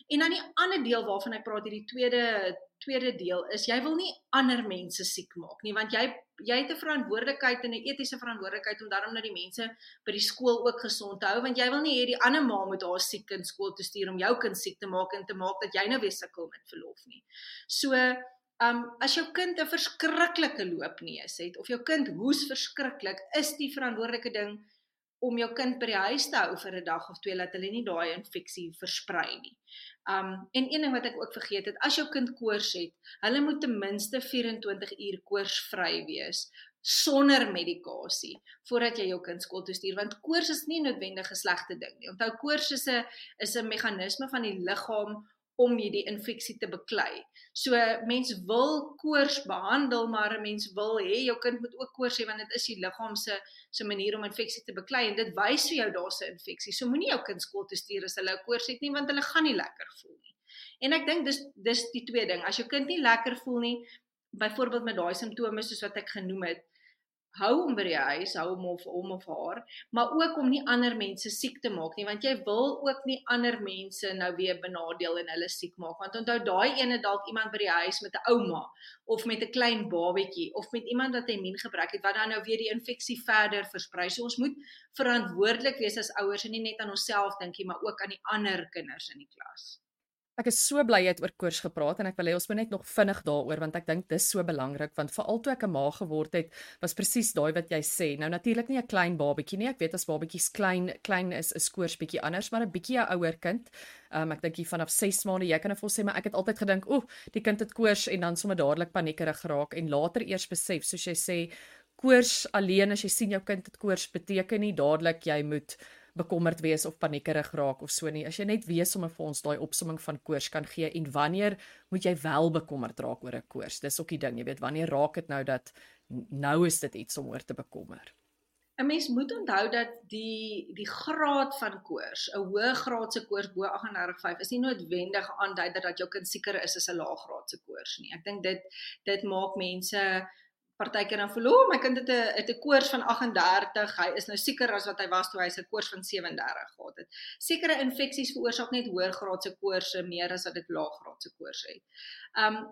En dan die ander deel waarvan hy praat, die tweede tweede deel is, jy wil nie ander mense siek maak nie, want jy jy het 'n verantwoordelikheid en 'n etiese verantwoordelikheid om daarom na die mense by die skool ook gesond te hou, want jy wil nie hê die ander ma moet haar siek kind skool toe stuur om jou kind siek te maak en te maak dat jy nou weer sukkel met verlof nie. So, um, as jou kind 'n verskriklike loopneus het, of jou kind hoes verskriklik, is die verantwoordelike ding om jou kind by die huis te hou vir 'n dag of twee, dat hulle nie daai infeksie versprei nie. Um, en een ding wat ek ook vergeet het, as jou kind koors het, hulle moet ten minste vyf-en-twintig uur koorsvry wees, sonder medikasie, voordat jy jou kind skool toe stuur, want koors is nie noodwendig 'n slegte ding nie. Onthou, koors is 'n is 'n meganisme van die liggaam om hierdie infeksie te beklei. So, mens wil koors behandel, maar mens wil hê jou kind moet ook koors hê, want dit is die liggaam se se manier om infeksie te beklei, en dit wys vir jou daar's 'n infeksie. So moenie jou kind skool toe stuur as hulle koors het nie, want hulle gaan nie lekker voel nie. En ek dink dis dis die twee ding. As jou kind nie lekker voel nie, byvoorbeeld met daai simptome soos wat ek genoem het, hou hom by die huis, hou hom of hom of haar, maar ook om nie ander mense siek te maak nie, want jy wil ook nie ander mense nou weer benadeel en hulle siek maak, want onthou, daai ene dalk iemand by die huis met 'n ouma, of met 'n klein babatjie, of met iemand wat immuungebrek het, wat dan nou weer die infeksie verder versprei. So ons moet verantwoordelik wees as ouers, en nie net aan onsself dink nie, maar ook aan die ander kinders in die klas. Ek is so bly jy het oor koors gepraat, en ek wil hê ons moet net nog vinnig daaroor, want ek dink dis so belangrik, want veral toe ek 'n ma geword het, was presies daai wat jy sê. Nou natuurlik nie 'n klein babatjie nie, ek weet as babatjies klein klein is, is koors bietjie anders, maar 'n bietjie 'n ouer kind. Um, ek dink hier vanaf ses maande, jy kan vir sê, maar ek het altyd gedink, oeh, die kind het koors, en dan sommer dadelik paniekerig geraak, en later eers besef, soos jy sê, koors alleen, as jy sien jou kind het koors, beteken nie dadelik jy moet bekommerd wees of paniekerig raak of so nie. As jy net weet sommer vir ons daai opsomming van koors kan gee, en wanneer moet jy wel bekommerd raak oor 'n koors? Dis ook die ding, jy weet, wanneer raak dit nou dat nou is dit iets om oor te bekommer? 'n Mens moet onthou dat die die graad van koors, 'n hoë graadse koors bo agt en dertig komma vyf is nie noodwendig aandui dat jou kind sieker is as 'n laaggraadse koors nie. Ek dink dit dit maak mense partykeer dan voel, oh, my kind het 'n het 'n koors van agt en dertig, hy is nou sieker as wat hy was toe hy sy koors van sewe en dertig gehad het. Sekere infeksies veroorsaak net hoër graadse koorse meer as wat dit laaggraadse koors het. Um,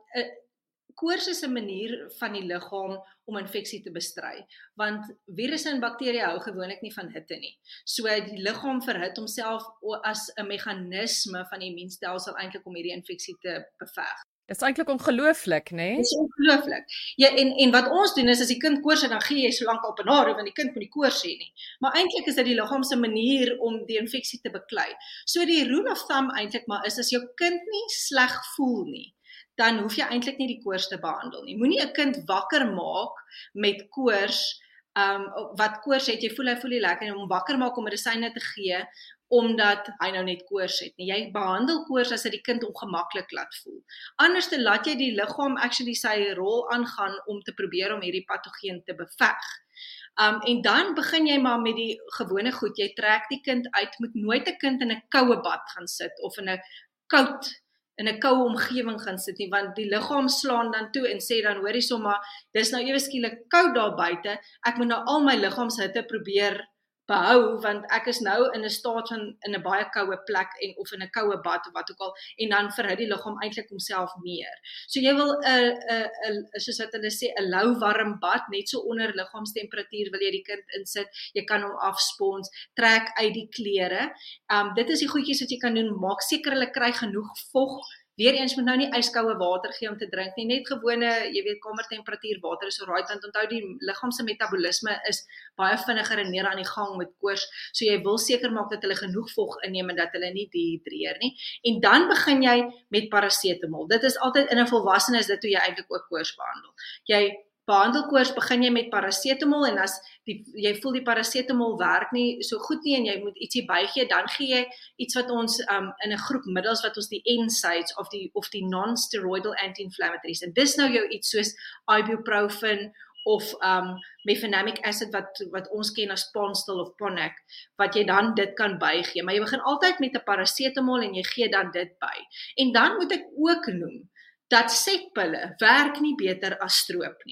koors is 'n manier van die liggaam om infeksie te bestry, want virusse en bakterieë hou gewoonlik nie van hitte nie. So die liggaam verhit homself as 'n meganisme van die immuunstelsel eintlik om hierdie infeksie te beveg. Dit is eintlik ongelooflik, né? Nee? Dit is ongelooflik. Ja, en en wat ons doen is as die kind koors het, dan gee jy so lank al Panado, want die kind moet nie koors hê nie. Maar eintlik is dit die liggaam se manier om die infeksie te beklei. So die rule of thumb eintlik maar is, as jou kind nie sleg voel nie, dan hoef jy eintlik nie die koors te behandel nie. Moenie 'n kind wakker maak met koors, um, wat koors het, jy voel hy voel nie lekker, en om wakker maak om medisyne te gee, omdat hy nou net koors het nie. Jy behandel koors as dit die kind ongemaklik laat voel. Anders te laat jy die liggaam actually sy rol aangaan om te probeer om hierdie patogeen te beveg. Um, en dan begin jy maar met die gewone goed. Jy trek die kind uit, moet nooit 'n kind in 'n koue bad gaan sit, of in 'n koud in 'n koue omgewing gaan sit nie, want die liggaam slaan dan toe en sê dan, hoorie sommer, dis nou ewe skielik koud daar buite, ek moet nou al my liggaamshitte probeer behou, want ek is nou in 'n staat van in 'n baie koue plek, en of in 'n koue bad of wat ook al, en dan verhit die liggaam eintlik homself meer. So jy wil 'n 'n 'n soos wat hulle sê 'n lou warm bad, net so onder liggaamstemperatuur wil jy die kind insit. Jy kan hom afspons, trek uit die klere. Um dit is die goedjies wat jy kan doen. Maak seker hulle kry genoeg vog. Weereens moet nou nie yskoue water gee om te drink nie, net gewone, jy weet, kamertemperatuur water is alright, want onthou die liggaam se metabolisme is baie vinniger en meer aan die gang met koors, so jy wil seker maak dat hulle genoeg vog inneem en dat hulle nie dehydreer nie. En dan begin jy met parasetamol. Dit is altyd in 'n volwassene is dit hoe jy eintlik ook koors behandel. Jy behandel koors, begin jy met parasetamol, en as die, jy voel die parasetamol werk nie so goed nie en jy moet ietsie bygee, dan gee jy iets wat ons um, in 'n groep middels wat ons die N SAIDs of die of die non-steroidal anti-inflammatories, en dis nou jou iets soos ibuprofen of um, mefenamic acid wat wat ons ken as Ponstel of Ponac, wat jy dan dit kan bygee. Maar jy begin altyd met 'n parasetamol en jy gee dan dit by. En dan moet ek ook noem dat setpille werk nie beter as stroop nie.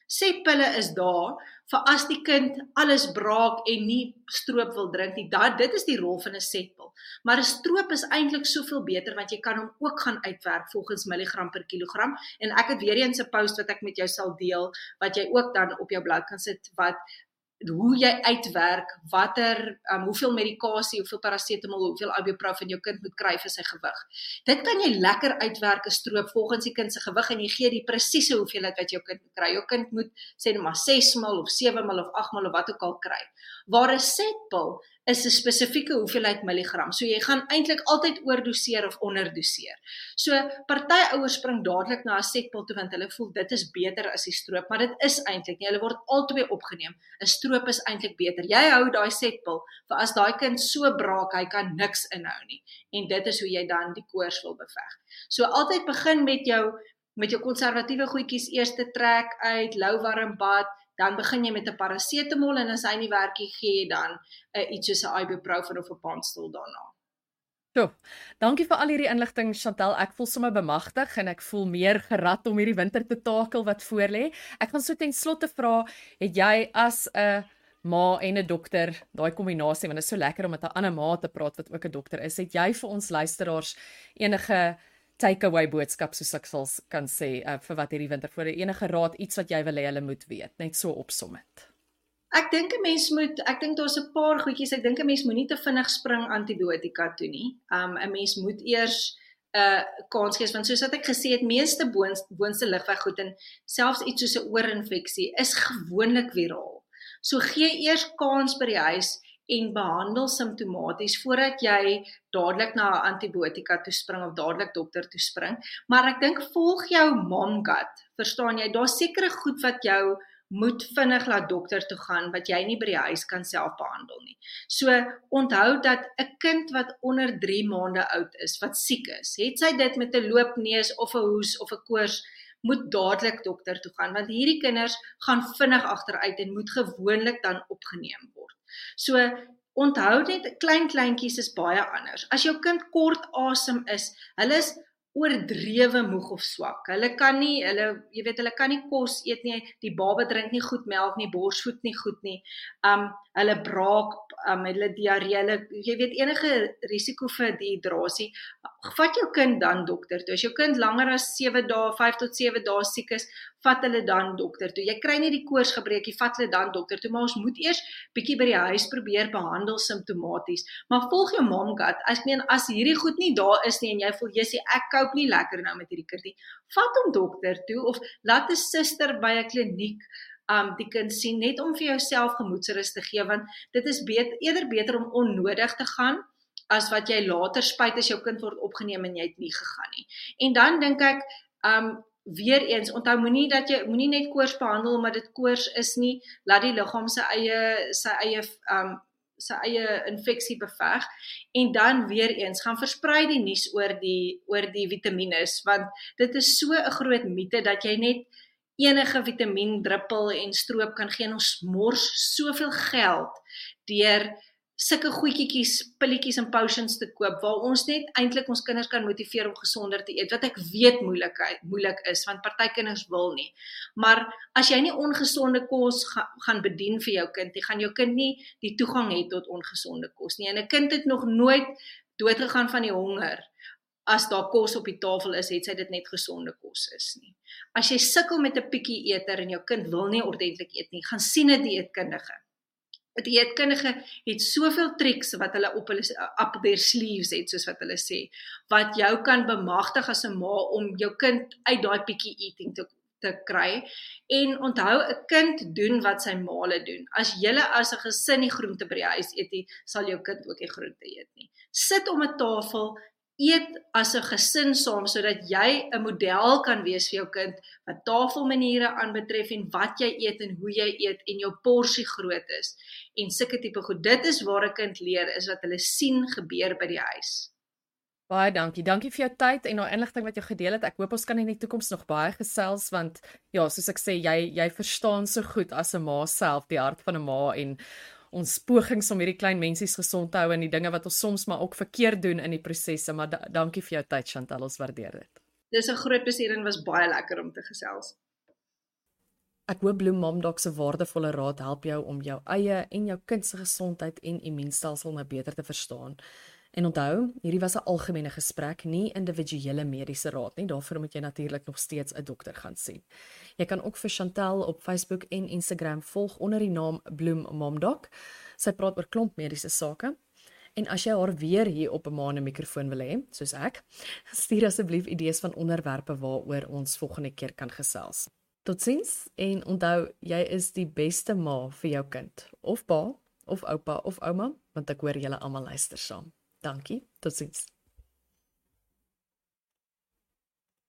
Setpille is daar vir as die kind alles braak en nie stroop wil drink nie. Da, dit is die rol van 'n setpil. Maar 'n stroop is eintlik soveel beter want jy kan hom ook gaan uitwerk volgens milligram per kilogram. En ek het weer eens 'n post wat ek met jou sal deel wat jy ook dan op jou blad kan sit wat hoe jy uitwerk, watter, um, hoeveel medikasie, hoeveel paracetamol, hoeveel ibuprofen jou kind moet kry vir sy gewig. Dit kan jy lekker uitwerk, 'n stroop, volgens die kind se gewig en jy gee die presiese hoeveelheid wat jou kind moet kry. Jou kind moet sê net maar ses mil of sewe mil of agt mil of wat ook al kry. Waar 'n setpil is 'n spesifieke hoeveelheid milligram. So jy gaan eintlik altyd oordoseer of onderdoseer. So party ouers spring dadelik na 'n setpil toe want hulle voel dit is beter as die stroop, maar dit is eintlik nie. Hulle word albei opgeneem. 'n Stroop is eintlik beter. Jy hou daai setpil vir as daai kind so braak hy kan niks inhou nie. En dit is hoe jy dan die koors wil beveg. So altyd begin met jou met jou konservatiewe goedjies, eerste trek uit, lou warm bad. Dan begin jy met 'n paracetamol en as hy nie werkie gee dan uh, iets soos 'n ibuprofen of 'n Panadol daarna. So, dankie vir al hierdie inligting Chantal. Ek voel sommer bemagtig en ek voel meer gerad om hierdie winter te takel wat voorlê. Ek gaan so ten slotte vra, het jy as 'n ma en 'n dokter, daai kombinasie, want dit is so lekker om met 'n ander ma te praat wat ook 'n dokter is, het jy vir ons luisteraars enige takeaway boodskap, soos ek sal kan sê, uh, vir wat hierdie winter voor lê, enige raad, iets wat jy wil hê hulle moet weet, net so opsom het? Ek dink 'n mens moet, ek dink daar's 'n paar goedjies, ek dink 'n mens moenie te vinnig spring antibiotika toe nie. Um 'n mens moet eers 'n uh, kans gee, want soos wat ek gesê het, meeste boons, boonste ligweggoed en selfs iets soos 'n oorinfeksie is gewoonlik viraal. So gee eers kans by die huis en behandel simptomaties voordat jy dadelik na 'n antibiotika toe spring of dadelik dokter toe spring. Maar ek dink volg jou mom gut. Verstaan jy? Daar's sekere goed wat jou moet vinnig laat dokter toe gaan wat jy nie by die huis kan self behandel nie. So onthou dat 'n kind wat onder drie maande oud is, wat siek is, het sy dit met 'n loopneus of 'n hoes of 'n koors, moet dadelik dokter toe gaan, want hierdie kinders gaan vinnig agteruit en moet gewoonlik dan opgeneem word. So onthou net, klein kleintjies is baie anders. As jou kind kort asem is, hulle is oordrewe moeg of swak. Hulle kan nie, hulle, jy weet, hulle kan nie kos eet nie, die baba drink nie goed melk nie, borsvoed nie goed nie. Um hulle braak, um hulle diarree, hulle, jy weet, enige risiko vir dehydrasie. Vat jou kind dan dokter toe. As jou kind langer as sewe dae, vyf tot sewe dae siek is, vat hulle dan dokter toe. Jy kry nie die koors gebreek, jy vat hulle dan dokter toe, maar ons moet eers bietjie by die huis probeer behandel simptomaties. Maar volg jou mom gut. Ek meen, as hierdie goed nie daar is nie en jy voel jy sê ek koop nie lekker nou met hierdie kind nie, vat hom dokter toe of laat 'n suster by 'n kliniek um die kind sien, net om vir jouself gemoedsrus te gee, want dit is beter, eerder beter om onnodig te gaan as wat jy later spyt as jou kind word opgeneem en jy het nie gegaan nie. En dan dink ek um weer eens, onthou moenie dat jy moenie net koors behandel omdat dit koors is nie, laat die liggaam sy eie sy eie um sy eie infeksie beveg en dan weer eens gaan versprei die nuus oor die oor die vitamiene, want dit is so 'n groot mite dat jy net enige vitamien druppel en stroop kan gee en ons mors soveel geld deur sulke goedjies, pilletjies en potions te koop, waar ons net eintlik ons kinders kan motiveer om gesonder te eet, wat ek weet moeilik, moeilik is, want party kinders wil nie. Maar as jy nie ongesonde kos ga, gaan bedien vir jou kind, jy gaan jou kind nie die toegang hê tot ongesonde kos nie. En 'n kind het nog nooit doodgegaan van die honger. As daar kos op die tafel is, het sy dit net gesonde kos is nie. As jy sukkel met 'n pikkie eter en jou kind wil nie ordentlik eet nie, gaan sien 'n dieetkundige. 'n Dieetkundige het soveel triks wat hulle op hulle up their sleeves het, soos wat hulle sê, wat jou kan bemagtig as 'n ma om jou kind uit daai pikkie eating te te kry. En onthou, 'n kind doen wat sy maale doen. As julle as 'n gesin nie groente by die huis eet nie, sal jou kind ook nie groente eet nie. Sit om 'n tafel, eet as 'n gesin saam, sodat jy 'n model kan wees vir jou kind, wat tafelmaniere aanbetref en wat jy eet en hoe jy eet en jou porsie groot is. En sulke tipe goed, dit is waar 'n kind leer, is wat hulle sien gebeur by die huis. Baie dankie. Dankie vir jou tyd en daai inligting wat jy gedeel het. Ek hoop ons kan in die toekoms nog baie gesels, want ja, soos ek sê, jy jy verstaan so goed as 'n ma self die hart van 'n ma en ons pogings om hierdie klein mensies gesond te hou en die dinge wat ons soms maar ook verkeerd doen in die prosesse, maar da dankie vir jou tyd Chantal, ons waardeer dit. Dis 'n groot plesier en was baie lekker om te gesels. Ek hoop Bloem Momdoc se waardevolle raad help jou om jou eie en jou kind se gesondheid en immuunstelsel nou beter te verstaan. En onthou, hierdie was 'n algemene gesprek, nie individuele mediese raad nie. Daarvoor moet jy natuurlik nog steeds 'n dokter gaan sien. Jy kan ook vir Chantel op Facebook en Instagram volg onder die naam Bloem Momdoc. Sy praat oor klomp mediese sake. En as jy haar weer hier op 'n maande mikrofoon wil hê, soos ek, stuur asseblief idees van onderwerpe waaroor ons volgende keer kan gesels. Totsiens en onthou, jy is die beste ma vir jou kind, of pa, of oupa, of ouma, want ek hoor julle almal luister saam. Dankie, totsiens.